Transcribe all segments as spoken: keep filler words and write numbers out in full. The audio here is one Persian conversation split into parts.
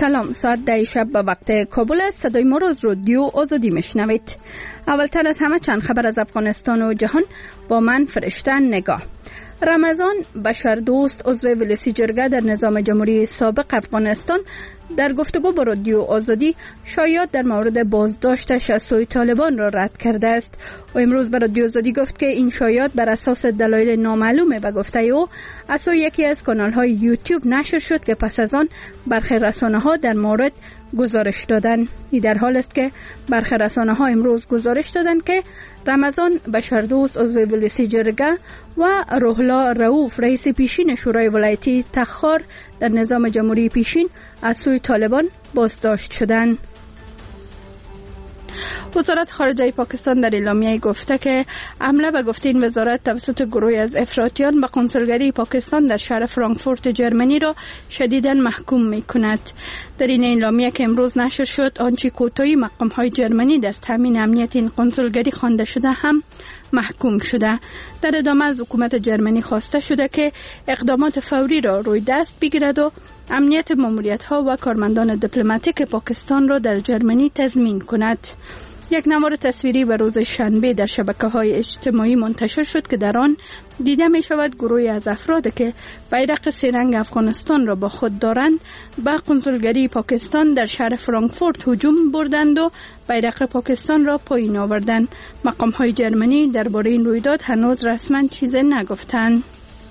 سلام، ساعت ده شب به وقت کابل است. صدای ما را از رادیو آزادی میشنوید. اولتر از همه چند خبر از افغانستان و جهان با من فرشته نگاه. رمضان بشردوست، عضو ولسی جرگه در نظام جمهوری سابق افغانستان، در گفتگو با رادیو آزادی شایعات در مورد بازداشتش از سوی طالبان را رد کرده است. و امروز به رادیو آزادی گفت که این شایعات بر اساس دلایل نامعلومه به گفته او از سوی یکی از کانال‌های یوتیوب نشر شد که پس از آن برخی رسانه‌ها در مورد گزارش دادن. این در حال است که برخی رسانه‌ها امروز گزارش دادند که رمضان بشردوست، عضو ولسی جرگه، و روحلا رؤوف، رئیس پیشین شورای ولایتی تخار در نظام جمهوری پیشین، از سوی طالبان بازداشت شدند. وزارت خارجه پاکستان در اعلامیه گفته که حمله به گفته این وزارت توسط گروهی از افراطیان به قنسولگری پاکستان در شهر فرانکفورت جرمنی را شدیداً محکوم می‌کند. در این اعلامیه که امروز نشر شد، آنچه کوتاهی مقام‌های جرمنی در تامین امنیت این قنسولگری خوانده شده هم محکوم شده. در ادامه از حکومت جرمنی خواسته شده که اقدامات فوری را روی دست بگیرد و امنیت ماموریت‌ها و کارمندان دیپلماتیک پاکستان را در جرمنی تضمین کند. یک نوار تصویری به روز شنبه در شبکه‌های اجتماعی منتشر شد که در آن دیده می شود گروهی از افراد که بیرق سه رنگ افغانستان را با خود دارند به قنسولگری پاکستان در شهر فرانکفورت هجوم بردند و بیرق پاکستان را پایین آوردند. مقام‌های جرمنی درباره این رویداد هنوز رسما چیزی نگفتند.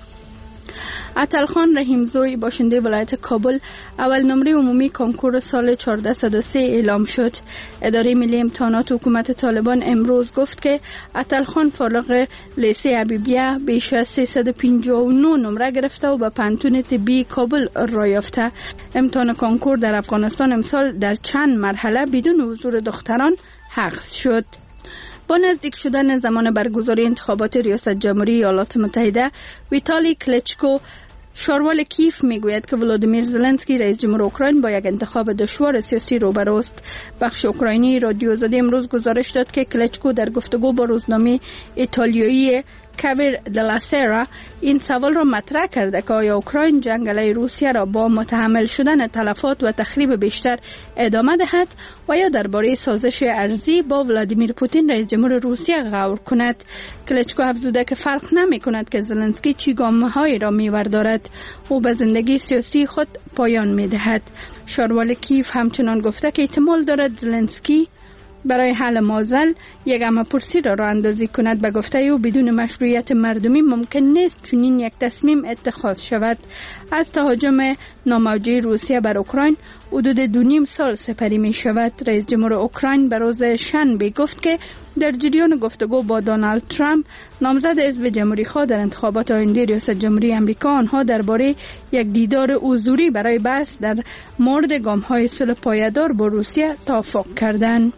عطلخان رحیمزوی، باشنده ولایت کابل، اول نمره عمومی کنکور سال چهارصد و سه اعلام شد. اداره ملی امتحانات حکومت طالبان امروز گفت که عطلخان فارغ لیسه حبیبیه بیش از سیصد و پنجاه و نه نمره گرفته و به پانتون طبی کابل را یافته. امتحان کنکور در افغانستان امسال در چند مرحله بدون حضور دختران حذف شد. با نزدیک شدن زمان برگزاری انتخابات ریاست جمهوری ایالات متحده، ویتالی کلچکو، شاروال کیف، میگوید که ولادیمیر زلنسکی رئیس جمهور اوکراین با یک انتخاب دشوار سیاسی روبروست. بخش اوکراینی رادیو آزادی امروز گزارش داد که کلچکو در گفتگو با روزنامه ایتالیایی کاور دلاسرا این سوال را مطرح کرده که آیا اوکراین جنگ علیه روسیه را با متحمل شدن تلفات و تخریب بیشتر ادامه دهد و یا درباره سازش ارضی با ولادیمیر پوتین رئیس جمهور روسیه غور کند. کلچکو افزوده که فرق نمی کند که زلنسکی چی گام‌هایی را می‌وردارد، او به زندگی سیاسی خود پایان می‌دهد. شاروال کیف همچنان گفته که احتمال دارد زلنسکی برای حل معضل یک همه‌پرسی را راه اندازی کند. به گفته او بدون مشروعیت مردمی ممکن نیست چنین یک تصمیم اتخاذ شود. از تهاجم ناموجه روسیه بر اوکراین حدود دو نیم سال سپری می شود. رئیس جمهور اوکراین به روز شنبه گفت که در جریان گفتگو با دونالد ترامپ، نامزد حزب جمهوری خواه در انتخابات آینده ریاست جمهوری آمریکا، آنها درباره یک دیدار حضوری برای بحث در مورد گام‌های صلح پایدار با روسیه توافق کردند.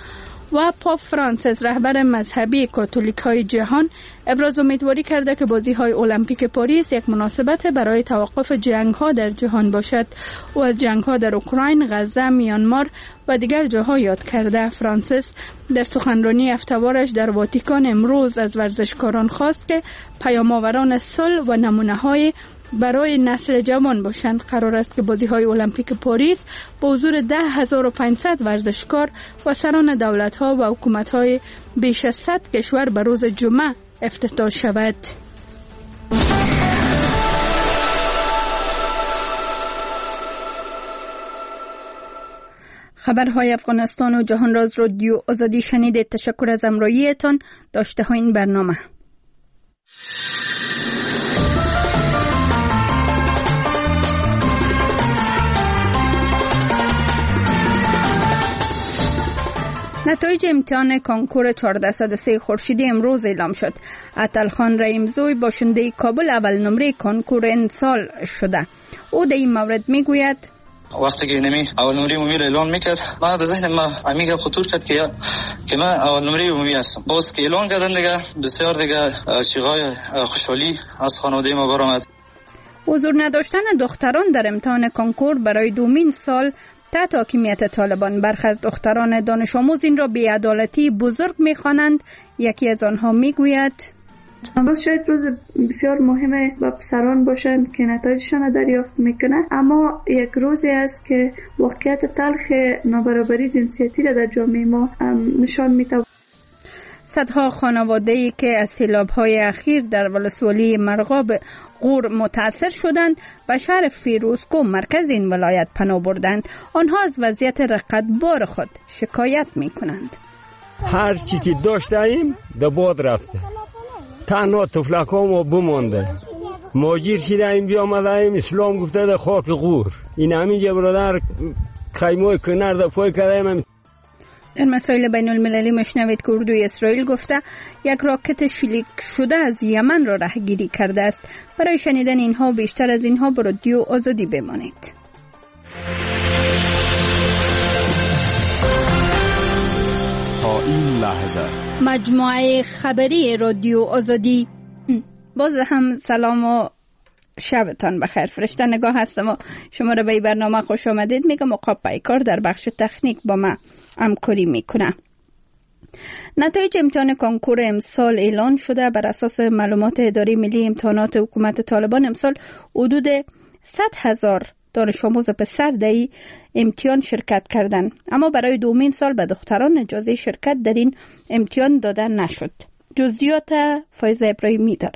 و پاپ فرانسیس، رهبر مذهبی کاتولیک های جهان، ابراز امیدواری کرده که بازی های المپیک پاریس یک مناسبت برای توقف جنگ ها در جهان باشد. او از جنگ ها در اوکراین، غزه، میانمار و دیگر جاها یاد کرده. فرانسیس در سخنرانی هفته‌وارش در واتیکان امروز از ورزشکاران خواست که پیام‌آوران صلح و نمونه های برای نسل جوان باشند. قرار است که بازی‌های المپیک پاریس با حضور ده هزار و پانصد ورزشکار و سران دولت‌ها و حکومت‌های بیش از صد کشور به روز جمعه افتتاح شود. خبرهای افغانستان و جهان را از رادیو آزادی شنیدید. تشکر از همراهیتان. داشته ها این برنامه. نتایج امتحان کنکور چهارصد و سه خورشیدی امروز اعلام شد. عطلخان رحیمزوی، باشنده کابل، اول نمره کنکور این سال شده. او در این مورد میگوید وقتی که نمی اول نمره عمومی را اعلان میکرد، من در ذهن ما امیگه خطور کرد که که من اول نمره عمومی هستم. باز که اعلان کردن دیگه بسیار دیگه چیزای خوشحالی از خانواده ما برآمد. حضور نداشتن دختران در امتحان کنکور برای دومین سال تحت حاکمیت طالبان، برخی از دختران دانش آموز این را بی‌عدالتی بزرگ می‌خوانند. یکی از آنها میگوید امروز شاید روز بسیار مهمه و پسران باشند که نتایجشان دریافت میکنن، اما یک روزی است که واقعیت تلخ نابرابری جنسیتی را در جامعه ما نشان میده. صدها خانواده‌ای که از سیلاب‌های اخیر در ولسوالی مرغاب غور متاثر شدند و شهر فیروزکوه مرکز این ولایت پناه بردند. آنها از وضعیت رقتبار خود شکایت می‌کنند. هر چی که داشتیم در باد رفته، تنها تفلک‌هامو بمانده. ماجیر شدیم بیامدیم، اسلام گفته در خاک غور. این همینجا برادر خیمه کنار در پای کردیم. در مسائل بین المللی مشنوید که اردوی اسرائیل گفته یک راکت شلیک شده از یمن را رهگیری کرده است. برای شنیدن اینها بیشتر از اینها به رادیو آزادی بمانید. تا این لحظه مجموعه خبری رادیو آزادی. باز هم سلام و شبتان بخیر. فرشته نگاه هستم و شما را به این برنامه خوش آمدید میگم. مقاب پیکار در بخش تکنیک با ما همکاری میکنه. نتایج امتحان کنکور امسال اعلان شده. بر اساس معلومات اداره ملی امتحانات حکومت طالبان امسال حدود صد هزار دانش آموز پسر در این امتحان شرکت کردند، اما برای دومین سال به دختران اجازه شرکت در این امتحان داده نشد. جزئیات فایزه ابراهیمی داره.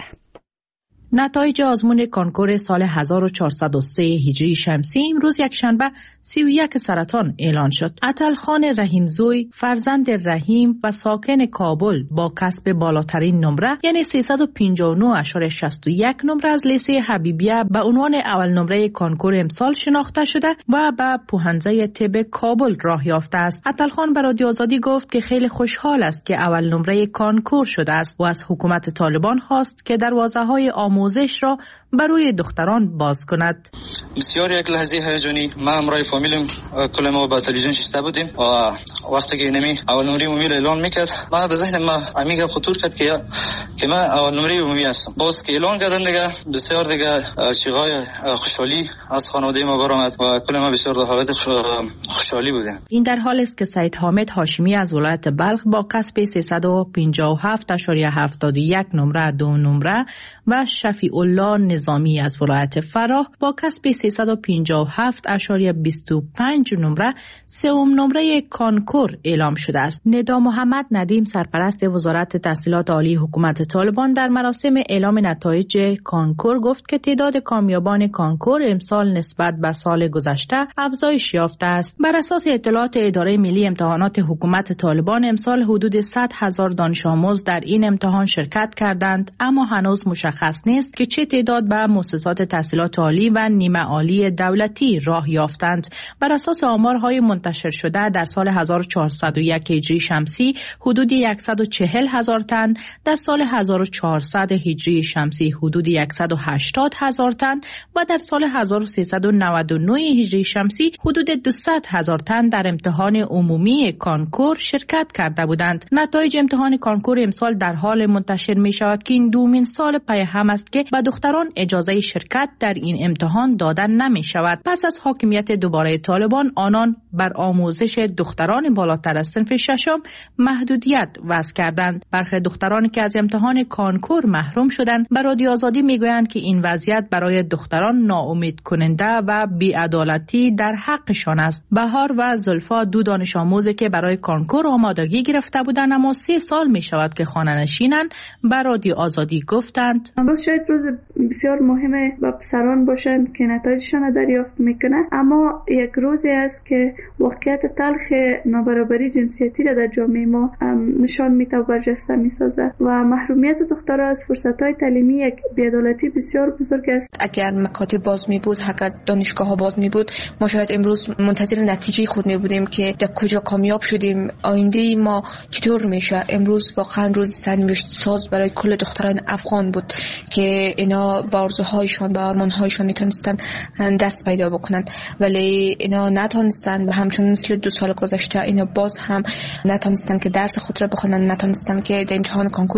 نتایج آزمون کنکور سال هزار و چهارصد و سه هجری شمسی امروز یک شنبه سی و یک سرطان اعلان شد. عطلخان رحیمزوی فرزند رحیم و ساکن کابل با کسب بالاترین نمره یعنی سیصد و پنجاه و نه اشاره شصت و یک نمره از لیسه حبیبیه به عنوان اول نمره کنکور امسال شناخته شده و به پوهنځی طب کابل راه یافته است. عطلخان به رادیو آزادی گفت که خیلی خوشحال است که اول نمره کنکور شده است و از حکومت طالبان خواست که دروازه‌های آموزش را برای دختران باز کند. بسیار یک لحظه هیجانی. ما همراه فامیلم کل ما با تلویزیون شیشته بودیم و وقتی که اینمی اول نمره عمومی اعلان میکرد ما در ذهن ما امیگا خطور کرد که که من اول نمره عمومی هستم. باز که اعلان کردن دیگه بسیار دیگه چیغای خوشحالی از خانواده ما برآمد و کل ما بسیار در حالت خوشحالی بودیم. این در حال است که سید حامد هاشمی از ولایت بلخ با کسب سیصد و پنجاه و هفت اشاره هفتاد و یک نمره دو نمره و شفیع الله نظامی از ولایت فراه با کسب سیصد و پنجاه و هفت اشاره بیست و پنج نمره سوم نمره کنکور اعلام شده است. ندا محمد ندیم سرپرست وزارت تحصیلات عالی حکومت طالبان در مراسم اعلام نتایج کنکور گفت که تعداد کامیابان کنکور امسال نسبت به سال گذشته افزایش یافته است. بر اساس اطلاعات اداره ملی امتحانات حکومت طالبان امسال حدود صد هزار دانش آموز در این امتحان شرکت کردند، اما هنوز مشخص نیست که چه تعداد به مؤسسات تحصیلات عالی و نیمه عالی دولتی راه یافتند. بر اساس آمارهای منتشر شده در سال هزار و چهارصد و یک هجری شمسی حدود صد و چهل هزار تن، در سال هزار و چهارصد هجری شمسی حدود صد و هشتاد هزار تن و در سال هزار و سیصد و نود و نه هجری شمسی حدود دویست هزار تن در امتحان عمومی کنکور شرکت کرده بودند. نتایج امتحان کنکور امسال در حال منتشر می شود که این دومین سال پی هم است که به دختران اجازه شرکت در این امتحان دادن نمی شود. پس از حاکمیت دوباره طالبان آنان بر آموزش دختران بالاتر از صنف ششم محدودیت وضع کردند. برخی دخترانی که از امتحان کنکور محروم شدند به رادیو آزادی میگویند که این وضعیت برای دختران ناامید کننده و بی‌عدالتی در حقشان است. بهار و زلفا دو دانش آموزی که برای کنکور آمادگی گرفته بودند اما سه سال می شود که خانه نشینند به رادیو آزادی گفتند امروز شاید روز بسیار مهمه و پسران باشند که نتایجشان دریافت میکنن، اما یک روزی است که واقعیت تلخ نابرابری جنسیتی را در جامعه ما نشان میده و برجسته میسازه و محرومیت دخترها از فرصت‌های تعلیمی یک بی‌عدالتی بسیار بزرگ است. اگر مکاتب باز می بود، اگر دانشگاه ها باز می بود، ما شاید امروز منتظر نتیجه خود می بودیم که در کجا کامیاب شدیم، آینده ما چطور میشه. امروز واقعا روز سرنوشت ساز برای کل دختران افغان بود که اینا با آرزوهایشان و آرمانهایشان میتونستن دست پیدا بکنند، ولی اینا نتونستن و همچنین مثل دو سال گذشته اینا باز هم نتونستن که درس خود را بخونن، نتونستن که در امتحان کنکور اشتراک بکنن.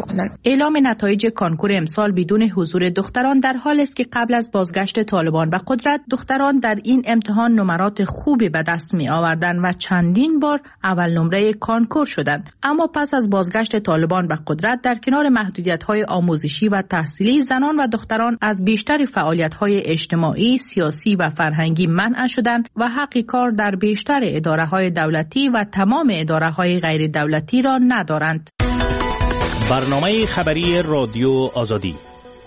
بکنن. اعلام نتایج کنکور امسال بدون حضور دختران در حال است که قبل از بازگشت طالبان به قدرت دختران در این امتحان نمرات خوبی به دست می آوردند و چندین بار اول نمره کنکور شدند. اما پس از بازگشت طالبان به قدرت در کنار محدودیت‌های آموزشی و تحصیلی زنان و دختران از بیشتر فعالیت‌های اجتماعی، سیاسی و فرهنگی منع شدند و حق کار در بیشتر اداره‌های دولتی و تمام اداره‌های غیر دولتی را ندارند. برنامه خبری رادیو آزادی.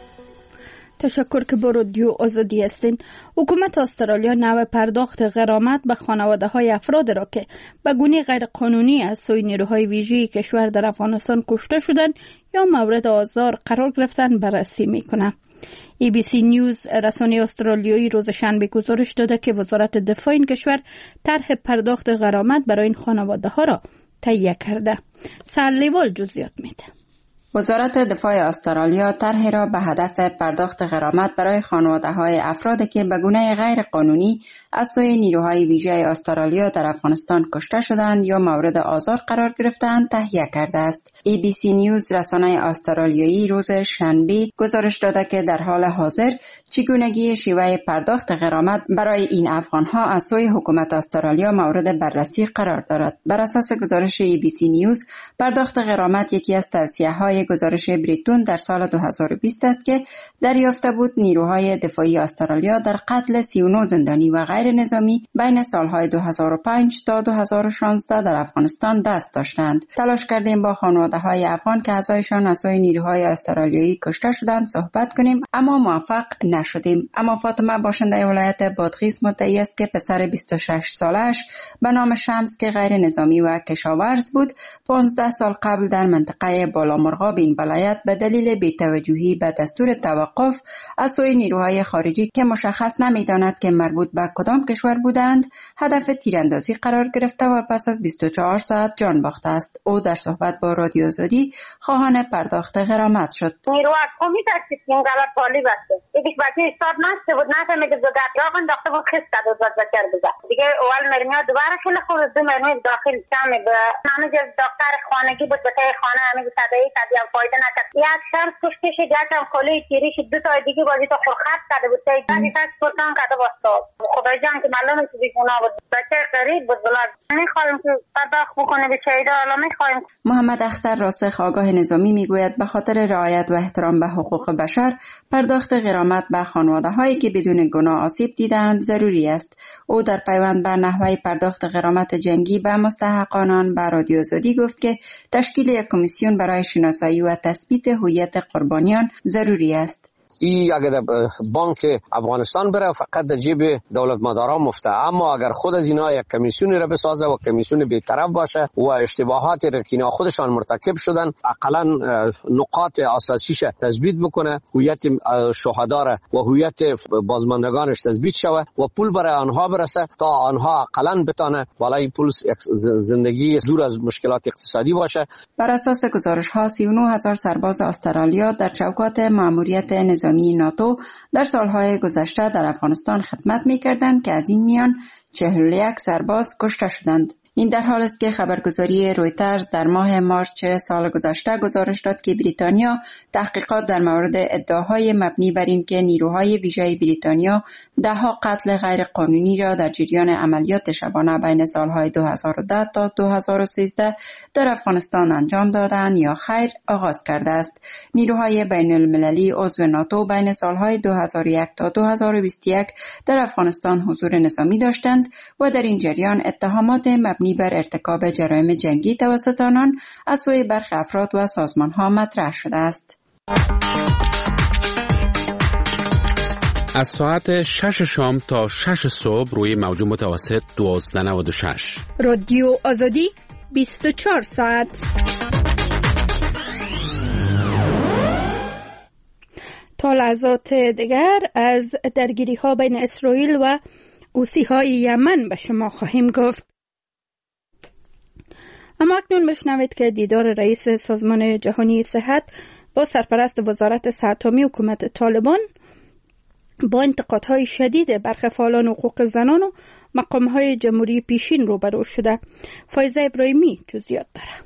تشکر که با رادیو آزادی هستین. حکومت استرالیا نوع پرداخت غرامت به خانواده های افراد را که به گونه غیر قانونی از سوی نیروهای ویژه کشور در افغانستان کشته شدند یا مورد آزار قرار گرفتن بررسی میکنه. ای بی سی نیوز رسانه استرالیایی روز شنبه گزارش داده که وزارت دفاع این کشور طرح پرداخت غرامت برای این خانواده ها را تهیه کرده. سرلیوال جزئیات میده. وزارت دفاع استرالیا طرحی را به هدف پرداخت غرامت برای خانواده‌های افرادی که به گونه غیر قانونی از سوی نیروهای ویژه استرالیا در افغانستان کشته شدند یا مورد آزار قرار گرفتند تهیه کرده است. ای بی سی نیوز رسانه استرالیایی روز شنبه گزارش داده که در حال حاضر چگونگی شیوه پرداخت غرامت برای این افغان‌ها از سوی حکومت استرالیا مورد بررسی قرار دارد. بر اساس گزارش ای بی سی نیوز، پرداخت غرامت یکی از توصیه‌های گزارش بریتون در سال دو هزار و بیست است که دریافته بود نیروهای دفاعی استرالیا در قتل سی و نه زندانی و غیر نظامی بین سالهای دو هزار و پنج تا دو هزار و شانزده در افغانستان دست داشتند. تلاش کردیم با خانواده‌های افغان که اعضایشان از سوی نیروهای استرالیایی کشته شدند صحبت کنیم، اما موفق نشدیم. اما فاطمه باشنده ولایت بادغیس مدعی است که پسر بیست و شش سالش به نام شمس که غیر نظامی و کشاورز بود، پانزده سال قبل در منطقه بالامرغاب این ولایت به دلیل بی‌توجهی به دستور توقف از سوی نیروهای خارجی که مشخص نمی‌داند که مربوط به کدام کشور بودند هدف تیراندازی قرار گرفته و پس از بیست و چهار ساعت جان باخته است. او در صحبت با رادیو آزادی خواهان پرداخت غرامت شد. نیرو اتمی می‌داشت این غلط پالی بسته. یک بچه استاد نشده بود، نفهمیده بود داغ انداخته بود، خیس کرده بود بچه رو بزن. دیگه اول مرمی‌ها دوباره خیلی خوب دو مرمی داخل کم به همه جز دکتر خانگی بود به خانه همه تداعی تداعی فایده نکرد. یک شخص کشته شد، یک هم خاله تیری شد، دو تا دیگه بازی تا خورخط کرده بود. تا بعدی تاش پرتان کرده باستاد. خدای جان که معلومه که بیگناه بود. بچه غریب بود بلاد. می‌خوایم که پرداخت بکنه به چایدا، حالا می‌خوایم. محمد اختر راسخ آگاه نظامی میگوید به خاطر رعایت و احترام به حقوق بشر پرداخت غرامت به خانواده‌هایی که بدون گناه آسیب دیدند ضروری است. او در پیوند بر نحوه پرداخت غرامت جنگی به مستحقانان به رادیو آزادی گفت که تشکیل یک کمیسیون برای شناسایی و تثبیت هویت قربانیان ضروری است. ای اگر بانک افغانستان بره فقط در جیب دولت مداران مفته، اما اگر خود از اینا یک کمیسیونی را بسازه و کمیسیون بی‌طرف باشه و اشتباهاتی را که اینا خودشان مرتکب شدن اقلا نقاط اساسیش تثبیت بکنه، هویت شهدا را و هویت بازماندگانش تثبیت شود و پول برای آنها برسه تا آنها اقلا بتونه بالای پول زندگی دور از مشکلات اقتصادی باشه. بر اساس گزارش ها سی و نه هزار سرباز استرالیا در چوکات ماموریت نظامی ناتو در سالهای گذشته در افغانستان خدمت می‌کردند که از این میان چهل و یک سرباز کشته شدند. این در حال است که خبرگزاری رویترز در ماه مارچ سال گذشته گزارش داد که بریتانیا تحقیقات در مورد ادعاهای مبنی بر اینکه نیروهای ویژه بریتانیا دهها قتل غیر قانونی را در جریان عملیات شبانه بین سالهای دو هزار و ده تا دو هزار و سیزده در افغانستان انجام دادند یا خیر آغاز کرده است. نیروهای بین المللی عضو ناتو بین سالهای دو هزار و یک تا دو هزار و بیست و یک در افغانستان حضور نظامی داشتند و در این جریان اتهامات مبنی بر ارتکاب جرایم جنگی توسط آنان از سوی برخی افراد و سازمان‌ها مطرح شده است. از ساعت شش شام تا شش صبح روی موج متوسط دویست و نود و شش. رادیو آزادی بیست و چهار ساعت. تا لحظات دیگر از درگیری‌ها بین اسرائیل و حوثی‌های یمن به شما خواهیم گفت. اما اکنون بشنوید که دیدار رئیس سازمان جهانی صحت با سرپرست وزارت صحت عامه حکومت طالبان با انتقادهای شدید برخی فعالان حقوق زنان و مقامهای جمهوری پیشین روبرو شده. فایزه ابراهیمی جزئیات داره.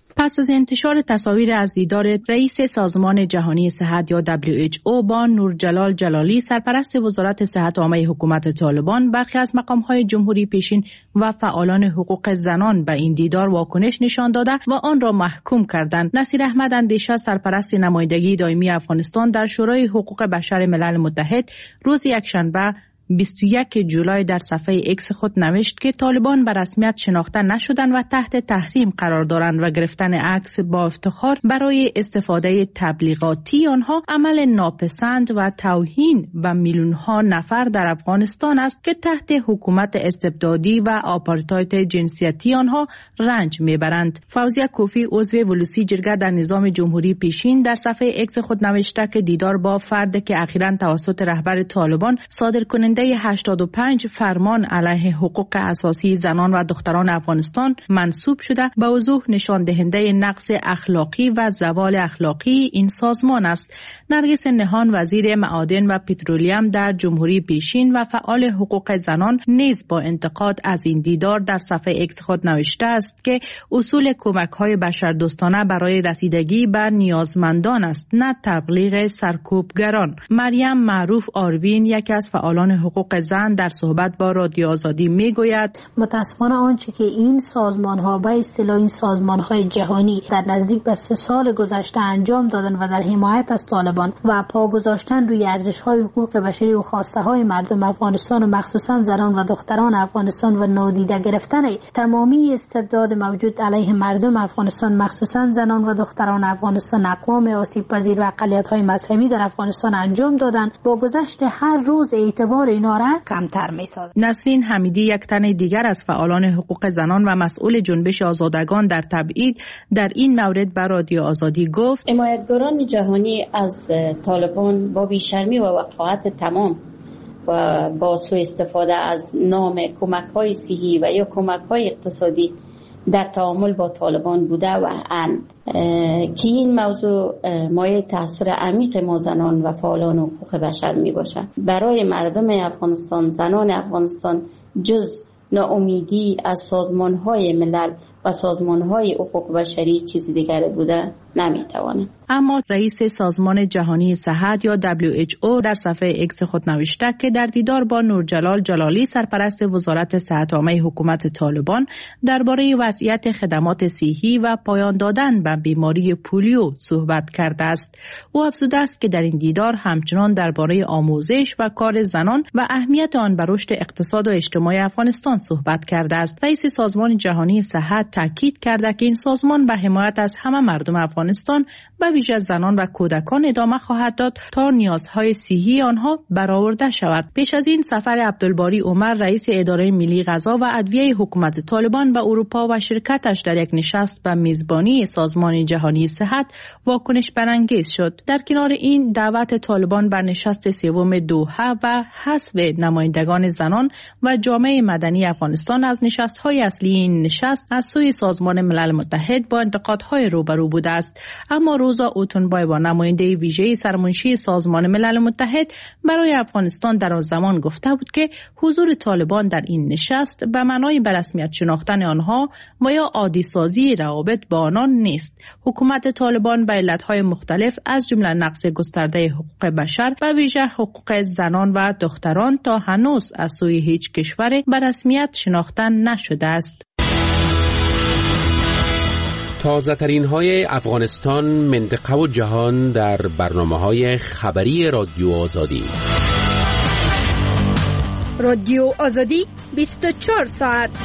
پس از انتشار تصاویر از دیدار رئیس سازمان جهانی صحت یا دبلیو اچ او با نورجلال جلالی سرپرست وزارت صحت عامه حکومت طالبان، برخی از مقام‌های جمهوری پیشین و فعالان حقوق زنان به این دیدار واکنش نشان داده و آن را محکوم کردند. نصیر احمد اندیشه، سرپرست نمایندگی دائمی افغانستان در شورای حقوق بشر ملل متحد، روز یکشنبه بیست و یک جولای در صفحه ایکس خود نوشت که طالبان به رسمیت شناخته نشدند و تحت تحریم قرار دارند و گرفتن عکس با افتخار برای استفاده تبلیغاتی آنها عمل ناپسند و توهین به میلیون ها نفر در افغانستان است که تحت حکومت استبدادی و آپارتاید جنسیتی آنها رنج میبرند. فوزیه کوفی، عضو ولوسی جرگه در نظام جمهوری پیشین، در صفحه ایکس خود نوشته که دیدار با فردی که اخیراً توسط رهبر طالبان صادر کننده هشتاد و پنج فرمان علیه حقوق اساسی زنان و دختران افغانستان منصوب شده به وضوح نشان دهنده نقص اخلاقی و زوال اخلاقی این سازمان است. نرگس نهان، وزیر معادن و پترولیم در جمهوری پیشین و فعال حقوق زنان، نیز با انتقاد از این دیدار در صفحه ایکس خود نوشته است که اصول کمک‌های بشردوستانه برای رسیدگی به نیازمندان است، نه تبلیغ سرکوبگران. مریم معروف آروین، یکی از فعالان حقوق زن، در صحبت با رادیو آزادی میگوید متاسفانه آنچه که این سازمان‌ها به اصطلاح این سازمان‌های جهانی در نزدیک به سه سال گذشته انجام دادن و در حمایت از طالبان و پا گذاشتن روی ارزش‌های حقوق بشری و خواسته‌های مردم افغانستان و مخصوصاً زنان و دختران افغانستان و نادیده گرفتن تمامی استبداد موجود علیه مردم افغانستان، مخصوصاً زنان و دختران افغانستان، اقوام آسیب پذیر و اقلیت‌های مذهبی در افغانستان انجام دادن، با گذشت هر روز اعتبار اینا را کمتر می‌سازد. نسرین حمیدی، یک تن دیگر از فعالان حقوق زنان و مسئول جنبش آزادگان در تبعید، در این مورد به رادیو آزادی گفت حمایتگاران جهانی از طالبان با بیشرمی و وقاحت تمام و با سوء استفاده از نام کمک‌های صحی و یا کمک‌های اقتصادی در تعامل با طالبان بوده و اند که این موضوع مایه تأثیر عمیق ما زنان و فعالان حقوق بشر می باشد. برای مردم افغانستان، زنان افغانستان، جز ناامیدی از سازمان‌های ملل و سازمان‌های حقوق بشری چیزی دیگر بوده نمی‌تواند. اما رئیس سازمان جهانی صحت یا دبلیو اچ او در صفحه ایکس خود نوشته که در دیدار با نورجلال جلالی سرپرست وزارت صحت عامه حکومت طالبان درباره وضعیت خدمات صحی و پایان دادن به بیماری پولیو صحبت کرده است. او افزوده است که در این دیدار همچنان درباره آموزش و کار زنان و اهمیت آن بر رشد اقتصاد و اجتماعی افغانستان صحبت کرده است. رئیس سازمان جهانی صحت تاکید کرده که این سازمان به حمایت از همه مردم افغانستان به ویژه زنان و کودکان ادامه خواهد داد تا نیازهای صحی آنها برآورده شود. پیش از این سفر عبدالباری عمر، رئیس اداره ملی غذا و ادویه حکومت طالبان به اروپا و شرکتش در یک نشست به میزبانی سازمان جهانی صحت واکنش برانگیز شد. در کنار این دعوت طالبان بر نشست سوم دوحه و حذف نمایندگان زنان و جامعه مدنی افغانستان از نشست‌های اصلی این نشست از سوی سازمان ملل متحد با انتقادهای روبرو بوده است. اما روزا اوتونبایوا، نماینده ویژه سرمنشی سازمان ملل متحد برای افغانستان، در آن زمان گفته بود که حضور طالبان در این نشست به معنای به رسمیت شناختن آنها و یا عادی سازی روابط با آنان نیست. حکومت طالبان به علتهای مختلف از جمله نقض گسترده حقوق بشر و ویژه حقوق زنان و دختران تا هنوز از سوی هیچ کشور به رسمیت شناختن نشده است. تازه ترین های افغانستان، منطقه و جهان در برنامه های خبری رادیو آزادی. رادیو آزادی بیست و چهار ساعت.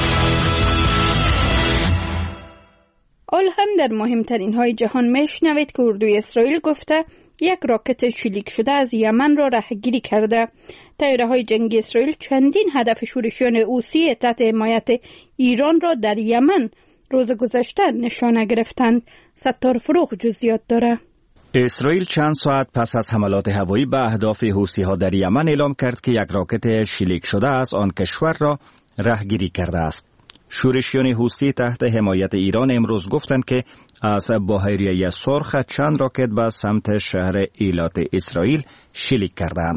آل هم در مهمترین های جهان میشنوید که اردوی اسرائیل گفته یک راکت شلیک شده از یمن را رهگیری کرده. طیاره های جنگی اسرائیل چندین هدف شورشیان حوثی تحت حمایت ایران را در یمن روز گذشته نشانه گرفتند. ستار فروغ جزئیات داره. اسرائیل چند ساعت پس از حملات هوایی به اهداف حوثی‌ها در یمن اعلام کرد که یک راکت شلیک شده از آن کشور را رهگیری کرده است. شورشیان حوثی تحت حمایت ایران امروز گفتند که از بحیره سرخ چند راکت به سمت شهر ایلات اسرائیل شلیک کردند.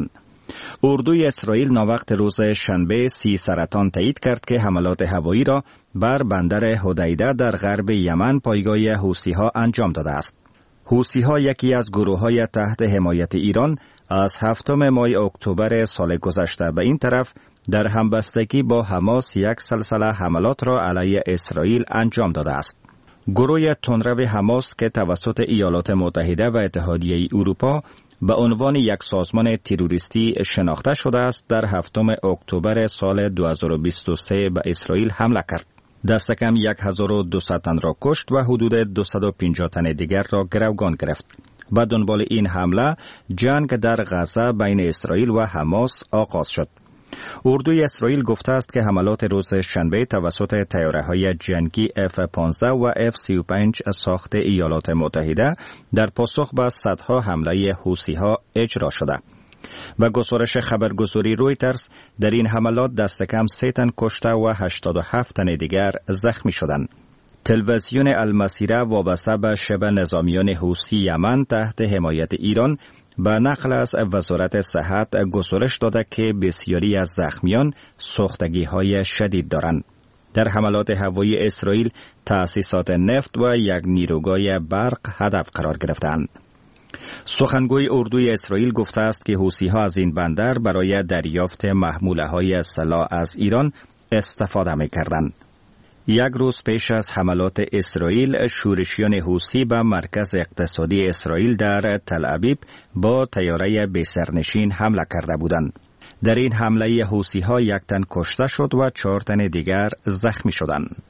اردوی اسرائیل ناوقت روز شنبه سی سرطان تایید کرد که حملات هوایی را بر بندر حدیده در غرب یمن پایگاه حوثی‌ها انجام داده است. حوثی‌ها یکی از گروه‌های تحت حمایت ایران از هفتم ماه اکتبر سال گذشته به این طرف در همبستگی با حماس یک سلسله حملات را علیه اسرائیل انجام داده است. گروه تندرو حماس که توسط ایالات متحده و اتحادیه اروپا به عنوان یک سازمان تروریستی شناخته شده است، در هفتم اکتبر سال دو هزار و بیست و سه به اسرائیل حمله کرد. دست کم هزار و دویست تن را کشت و حدود دویست و پنجاه تن دیگر را گروگان گرفت. به دنبال این حمله جنگ در غزه بین اسرائیل و حماس آغاز شد. اردوی اسرائیل گفته است که حملات روز شنبه توسط طیاره‌های جنگی اف پانزده و اف سی و پنج ساخت ایالات متحده در پاسخ به صدها حمله حوثی‌ها اجرا شده. و گزارش خبرگزاری رویترز در این حملات دست کم سه تن کشته و هشتاد و هفت تن دیگر زخمی شدند. تلویزیون المسیره وابسته به شبه نظامیان حوثی یمن تحت حمایت ایران به نقل از وزارت صحت گزارش داده که بسیاری از زخمیان سوختگی‌های شدید دارند. در حملات هوایی اسرائیل تأسیسات نفت و یک نیروگاه برق هدف قرار گرفتند. سخنگوی اردوی اسرائیل گفته است که حوثی‌ها از این بندر برای دریافت محموله‌های سلاح از ایران استفاده می‌کردند. یک روز پیش از حملات اسرائیل، شورشیان حوثی به مرکز اقتصادی اسرائیل در تل ابیب با طیاره بی‌سرنشین حمله کرده بودند. در این حمله حوثی‌ها یک تن کشته شد و چهار تن دیگر زخمی شدند.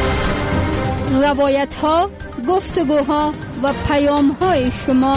روایت‌ها، گفتگوها و پیام‌های شما.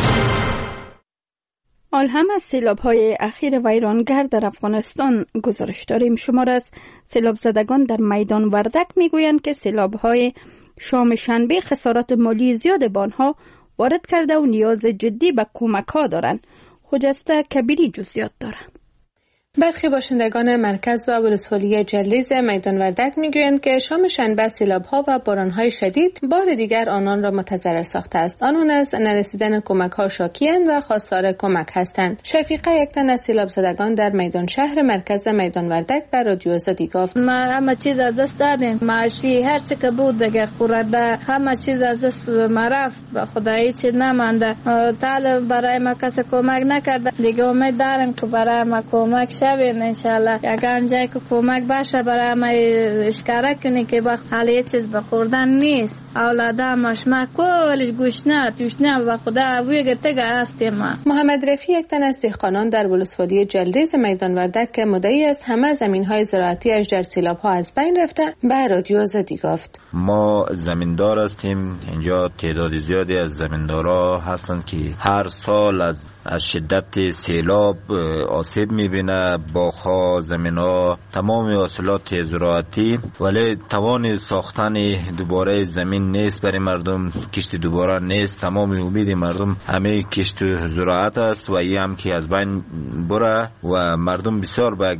آلهم از سیلاب‌های اخیر ویرانگر در افغانستان گزارش داریم. شمار از سیلاب زدگان در میدان وردک میگویند که سیلاب‌های شام شنبه خسارات مالی زیاد به آنها وارد کرده و نیاز جدی به کمک‌ها دارند. خجسته کبیری جزئیات دارند. برخی باشندگان مرکز و ولسوالی جلیز میدان وردک میگویند که شام شنبه سیلاب‌ها و باران‌های شدید بار دیگر آنان را متضرر ساخته است. آنان از نرسیدن کمک‌ها شاکی‌اند و خواستار کمک هستند. شفیقه، یک تن از سیلاب زدگان در میدان شهر مرکز میدان وردک، به رادیو آزادی گفت: ما همه چیز از دست دادیم، معاشی هر چی که بود دیگه خورده، همه چیز از دست ما رفت، به خدا هیچ نمانده. طالب برای ما کسی کمک نکرده، دیگه امید دارم که برای ما کمک شوین انشالله. یکان جای که کمک باشه برای ما اشکاره کنی که بخ حالی یه چیز بخوردن نیست. اولاده ماشما کلش گوشنه توشنه به خدا ویگه تگه هستیم ما. محمد رفی، یک تن از دهقانان در ولسوالی جلریز میدان وردک که مدعی است همه زمین‌های زراعتی اش در سیلاب‌ها از بین رفته، به رادیو آزادی گفت: ما زمیندار هستیم. اینجا تعداد زیادی از زمیندارا هستند که هر سال از از شدت سیلاب آسیب میبینه. باغ‌ها، زمین‌ها، تمام حاصلات زراعتی، ولی توان ساختن دوباره زمین نیست برای مردم. کشت دوباره نیست. تمام امید مردم همه کشت زراعت است و این هم که از بین بره و مردم بسیار به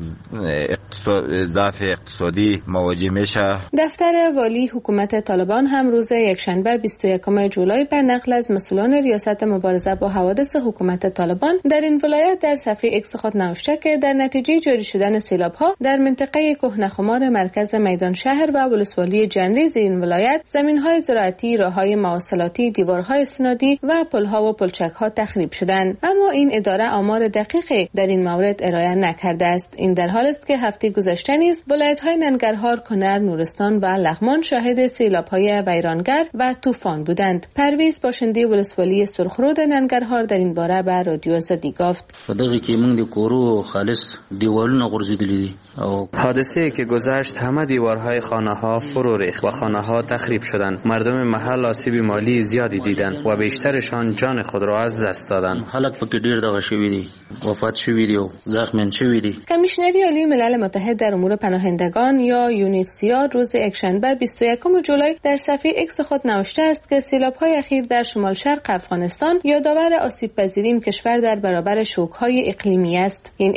اقتصاد ضعف اقتصادی مواجه میشه. دفتر والی حکومت طالبان هم روز یکشنبه بیست و یکم جولای به نقل از مسئولان ریاست مبارزه با حوادث حکومت طالبان در این ولایت در صفحه ایکس خود نوشته که در نتیجه جاری شدن سیلاب‌ها در منطقه کهنخمار مرکز میدان شهر و ولسوالی جنریز این ولایت زمین‌های زراعتی، راه‌های مواصلاتی، دیوارهای استنادی و پل‌ها و پلچک‌ها تخریب شدند. اما این اداره آمار دقیقی در این مورد ارائه نکرده است. این در حالی است که هفته گذشته نیز ولایت‌های ننگرهار، کنر، نورستان و لغمان شاهد سیلاب‌های ویرانگر و طوفان بودند. پرویز، باشنده ولسوالی سرخرود ننگرهار، در این باره به رادیو آزادی گفت: فدغه کې موږ د کورو خالص دیوالونه غورځېدلي دي او حادثه که گذشت همه دیوارهای خانه‌ها فرو ریخت و خانه‌ها تخریب شدند. مردم محل آسیب مالی زیادی دیدند و بیشترشان جان خود را از دست دادند. خلک پکې ډیر دغه شوي دي، وفات شوي دي او زخمیان شوي دي. کمیشنری عالی ملل متحد در امور پناهندگان یا یونیسیار روز یکشنبه بیست و یکم جولای در صفحه ایکس خود نوشته است که سیلاب‌های اخیر در شمال شرق افغانستان یادآور آسیب پذیری این کشور در برابر شوک‌های اقلیمی است. این اداره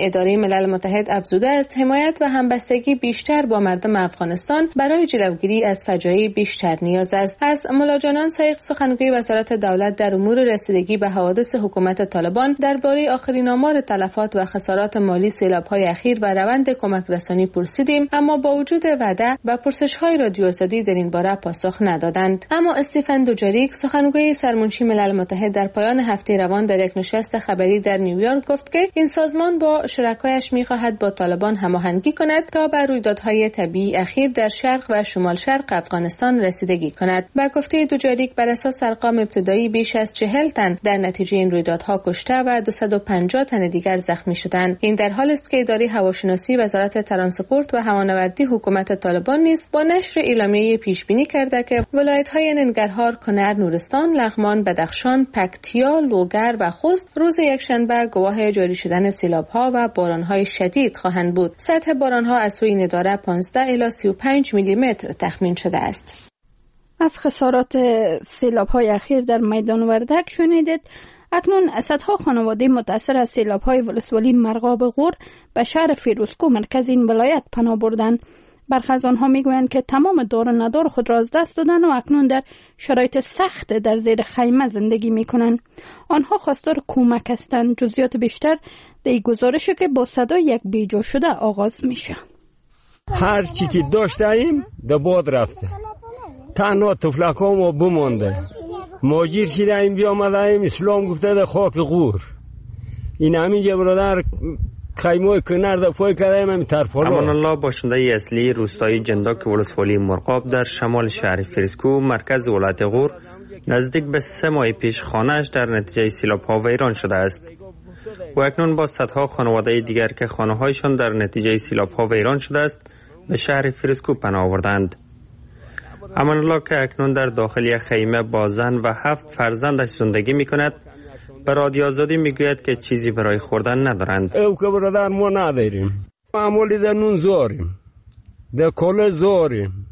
ملل متحد افزوده است حمایت و همبستگی بیشتر با مردم افغانستان برای جلوگیری از فجایع بیشتر نیاز است. از ملا جانان سایق سخنگوی وزارت دولت در امور رسیدگی به حوادث حکومت طالبان درباره آخرین آمار تلفات و خسارات مالی سیلاب‌های اخیر و روند کمک رسانی پرسیدیم، اما با وجود وعده و پرسش‌های رادیو آزادی در این باره پاسخ ندادند. اما استیفن دوجاریک سخنگوی سرمنشی ملل متحد در پایان هفته روان در یک نشست خبری در نیویورک گفت که این سازمان با شرکایش می‌خواهد با طالبان هماهنگی کند تا به رویدادهای طبیعی اخیر در شرق و شمال شرق افغانستان رسیدگی کند. با گفته دوجاریک بر اساس ارقام ابتدایی بیش از چهل تن در نتیجه این رویدادها کشته و دویست و پنجاه تن دیگر زخمی شدند. این در حالی است که اداره هواشناسی وزارت ترانسپورت و هوانوردی حکومت طالبان نیز با نشر اعلامیه پیش بینی کرده که ولایت‌های ننگرهار، کنر، نورستان، لغمان، بدخشان، پکتیا، لوگر و خوست روز یکشنبه گواه جاری شدن سیلاب‌ها و باران‌های شدید خواهند بود. سطح باران‌ها از سوی این اداره پانزده الی سی و پنج میلی متر تخمین شده است. از خسارات سیلاب‌های اخیر در میدان وردک شنیدید. اکنون صدها خانواده متاثر از سیلاب‌های ولسوالی مرغاب غور به شهر فیروزکوه مرکز این ولایت پناه بردند. برخی از آنها میگویند که تمام دار و ندار خود را از دست دادند و اکنون در شرایط سخت در زیر خیمه زندگی میکنند. آنها خواستار کمک هستند. جزئیات بیشتر در این گزارش که با صدای یک بیجا شده آغاز میشه. هر چی که داشتیم در باد رفته، تنها تفلکام بمانده. ماجیر شدیم بیامدیم، اسلام گفته در خاک غور. این همینجا برادر خیمه کنار در پای کردیم همین طرفالا. امان الله باشنده اصلی روستایی جنداک ولسوالی مرغاب در شمال شهر فیروزکوه مرکز ولایت غور نزدیک به سه ماه پیش خانه‌اش در نتیجه سیلاب‌ها ویران شده است. و اکنون با صدها خانواده دیگر که خانه‌هایشان در نتیجه سیلاب‌ها ویران شده است به شهر فیروزکوه پناه آوردند. امان الله که اکنون در داخل یک خیمه با زن و هفت فرزندش زندگی می‌کند به رادیو آزادی میگوید که چیزی برای خوردن ندارند. او که برادر ما نداریم. معمولی در نون زاریم، در کالا زاریم،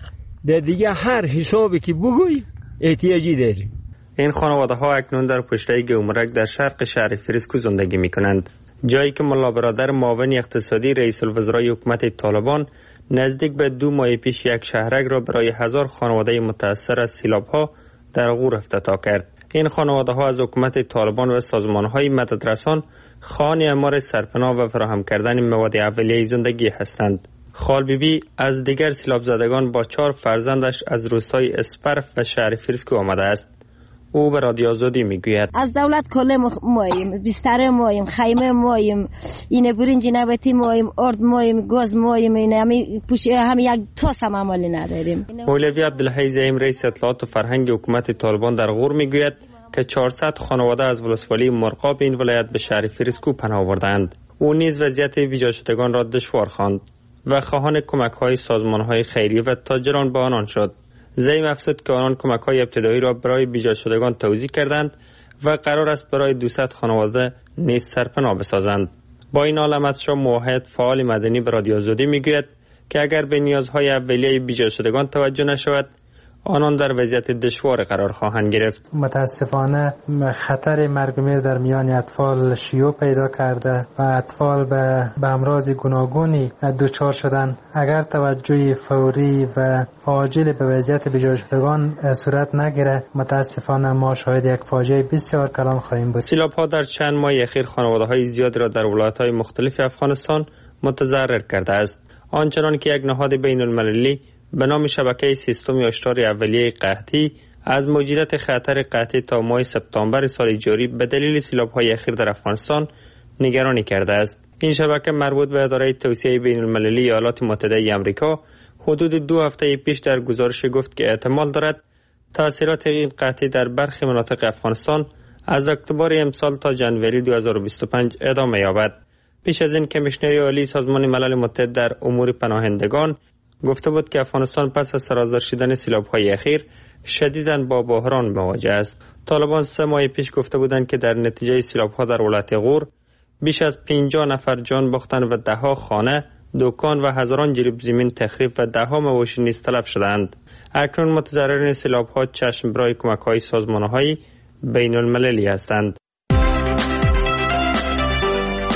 در دیگه هر حسابی که بگوی احتیاجی داریم. این خانواده ها اکنون در پشته گومرک در شرق شهر فیروزکوه زندگی میکنند، جایی که ملا برادر معاون اقتصادی رئیس الوزرای حکومت طالبان نزدیک به دو ماه پیش یک شهرک را برای هزار خانواده متاثر از سیلاب ها در غور افتتاح کرد. این خانواده ها از حکومت طالبان و سازمان های مددرسان خواهان اعمار سرپناه و فراهم کردن مواد اولیه زندگی هستند. خال بیبی از دیگر سیلاب زدگان با چهار فرزندش از روستای اسپرف و شهر فیروزکوه آمده است. او به رادیو آزادی میگوید از دولت کله مایم، بستر مایم، خیمه مایم، این برنج نباتی مایم، ارد مایم، گاز مایم، این همین پوش هم یک تاس هم عملی نداریم. مولوی عبدالحی زعیم رئیس اطلاعات و فرهنگ حکومت طالبان در غور میگوید که چهارصد خانواده از ولسوالی مرغاب این ولایت به شهر فیروزکوه پناه آوردند. او نیز وضعیت ویژه شدگان را دشوار خواند و خواهان کمک‌های سازمان‌های خیریه و تاجران به آنان شد. زعیم افزود که آنان کمک‌های ابتدایی را برای بیجا شدگان توزیع کردند و قرار است برای دویست خانواده نیز سرپناه بسازند. با این حال احمد شاه موحد فعال مدنی به رادیو آزادی میگوید که اگر به نیازهای اولیه بیجا شدگان توجه نشود آنان در وضعیت دشوار قرار خواهند گرفت. متاسفانه خطر مرگ و میر در میان اطفال شیوع پیدا کرده و اطفال به, به امراض گوناگونی دچار شدن. اگر توجه فوری و عاجل به وضعیت بیجا شدگان صورت نگیره متاسفانه ما شاهد یک فاجعه بسیار کلان خواهیم بود. سیلاب‌ها در چند ماه اخیر خانواده‌های زیادی را در ولایت‌های مختلف افغانستان متضرر کرده است. آنچنان که یک نهاد بین‌المللی به نام شبکه سیستم هشدار اولیه قحطی از مدیریت خطر قحطی تا ماه سپتامبر سال جاری به دلیل سیلاب‌های اخیر در افغانستان نگرانی کرده است. این شبکه مربوط به اداره توسعه بین‌المللی ایالات متحده آمریکا حدود دو هفته پیش در گزارش گفت که احتمال دارد تأثیرات این قحطی در برخی مناطق افغانستان از اکتبر امسال تا جنوری دو هزار و بیست و پنج ادامه یابد. پیش از این کمیشنر عالی سازمان ملل متحد در امور پناهندگان گفته بود که افغانستان پس از سرازیر شدن سیلاب‌های اخیر شدیداً با بحران مواجه است. طالبان سه ماه پیش گفته بودند که در نتیجه سیلاب‌ها در ولایت غور بیش از پنجاه نفر جان باختند و ده‌ها خانه، دکان و هزاران جریب زمین تخریب و ده‌ها مواشی نیز تلف شدند. اکنون متضررین سیلاب‌ها چشم برای کمک‌های سازمان‌های بین‌المللی هستند.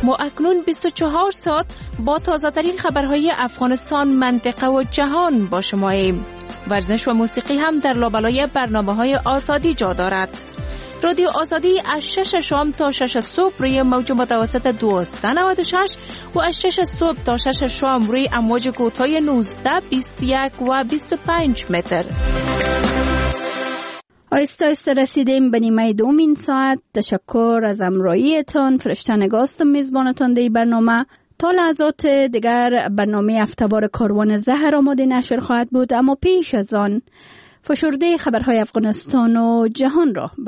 ما اکنون بیست و چهار ساعت با تازه ترین خبرهای افغانستان، منطقه و جهان با شماییم. ورزش و موسیقی هم در لابلای برنامه‌های آزادی جا دارد. رادیو آزادی از شش شام تا شش صبح روی موج متوسط دویست و نود و شش و از شش صبح تا شش شام روی امواج کوتاه نوزده، بیست و یک و بیست و پنج متر. آیسته آیسته رسیدیم به نیمه دومین ساعت. تشکر از همراهیتان. فرشته نگاست و میزبانتان در برنامه. تا لحظات دیگر برنامه هفته‌وار کاروان زهر آماده نشر خواهد بود، اما پیش از آن فشرده خبرهای افغانستان و جهان را